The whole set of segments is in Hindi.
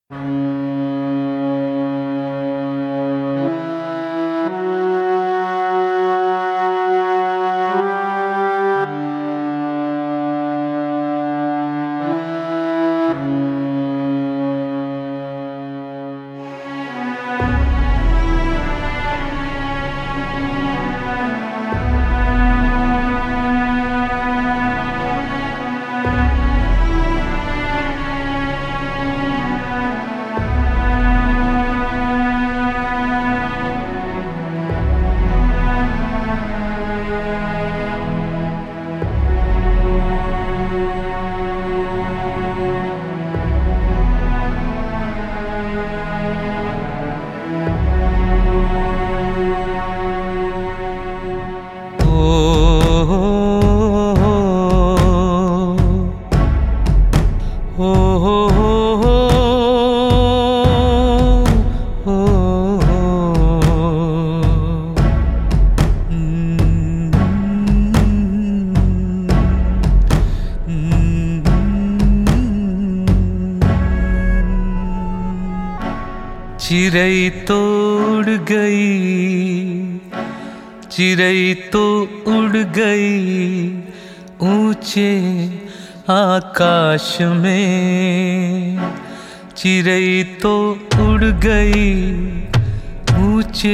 चिरई तो उड़ गई, चिरई तो उड़ गई ऊंचे आकाश में। चिरई तो उड़ गई ऊंचे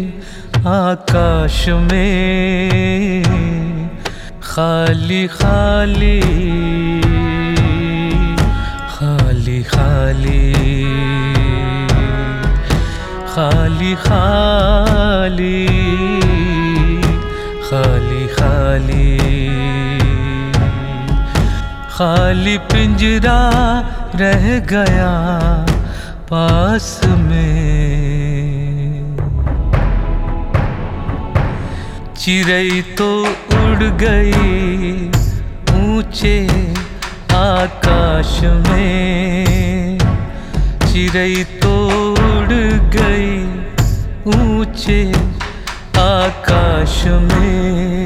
आकाश में। खाली खाली खाली खाली खाली खाली खाली खाली खाली पिंजरा रह गया पास में। चिरई तो उड़ गई ऊंचे आकाश में। चिरई तो उड़ गई ऊंचे आकाश में।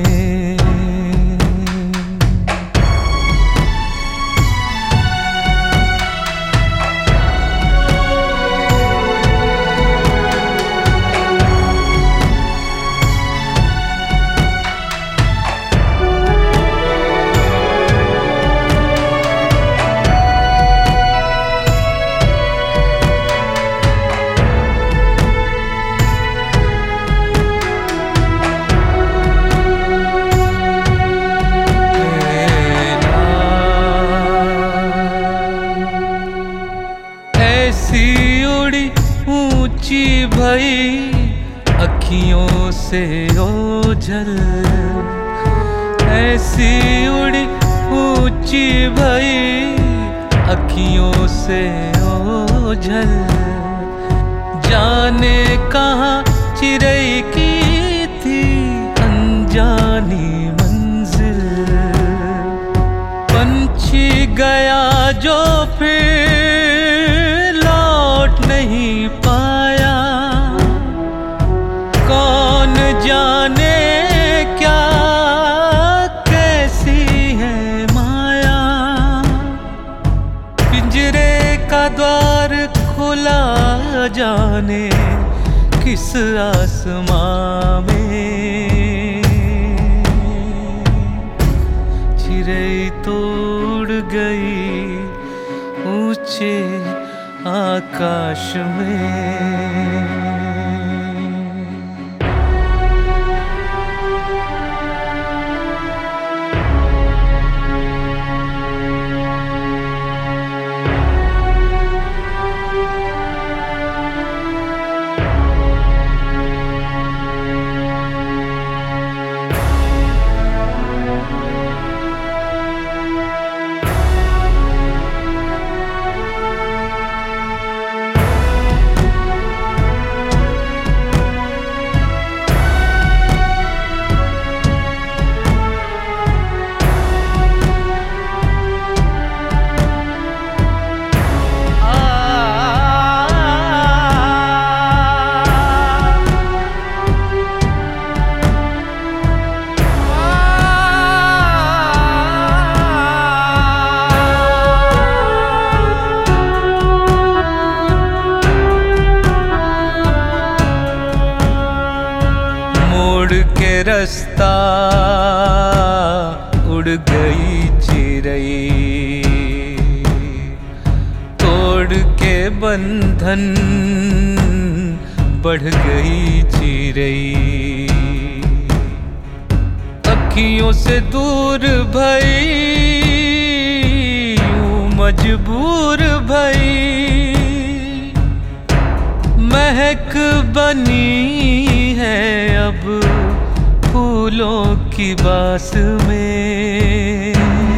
ऐसी उड़ी ऊंची भई अखियों से ओझल। ऐसी उड़ी ऊंची भई अखियों से ओझल। जाने कहाँ चिरई की थी अनजानी मंजिल। पंछी गया जो फिर नहीं पाया। कौन जाने क्या कैसी है माया। पिंजरे का द्वार खुला जाने किस आसमां में। चिरई तो उड़ गई ऊंचे आकाश में। रास्ता उड़ गई चिरई, तोड़ के बंधन बढ़ गई चिरई। अखियों से दूर भई यूं मजबूर भई, महक बनी है अब फूलों की बास में।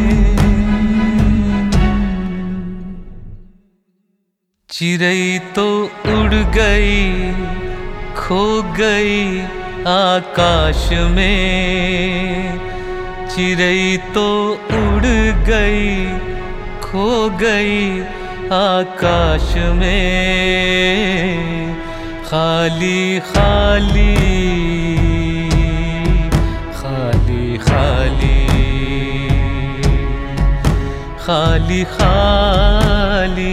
चिरई तो उड़ गई खो गई आकाश में, चिरई तो उड़ गई खो गई आकाश में। खाली खाली खाली खाली खाली खाली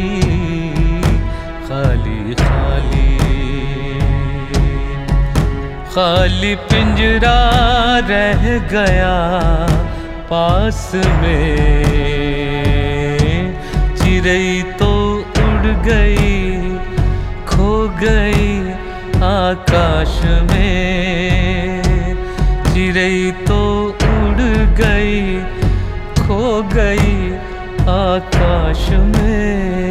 खाली खाली खाली पिंजरा रह गया पास में। चिरई तो उड़ गई खो गई आकाश में, चिरई तो उड़ गई खो गई आकाश में।